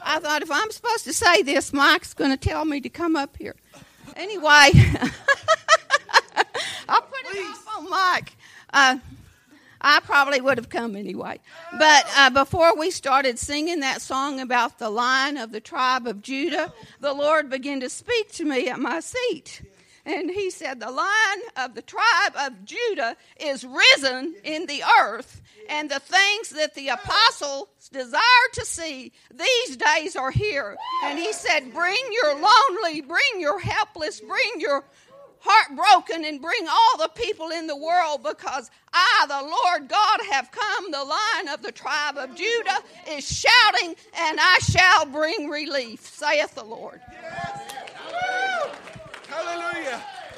I thought if I'm supposed to say this, Mike's going to tell me to come up here. Anyway, I'll put it off on Mike. I probably would have come anyway. But before we started singing that song about the Lion of the tribe of Judah, the Lord began to speak to me at my seat. And he said, the Lion of the tribe of Judah is risen in the earth. And the things that the apostles desire to see, these days are here. And he said, bring your lonely, bring your helpless, bring your heartbroken, and bring all the people in the world, because I, the Lord God, have come. The Lion of the tribe of Judah is shouting, and I shall bring relief, saith the Lord. Yes. Hallelujah.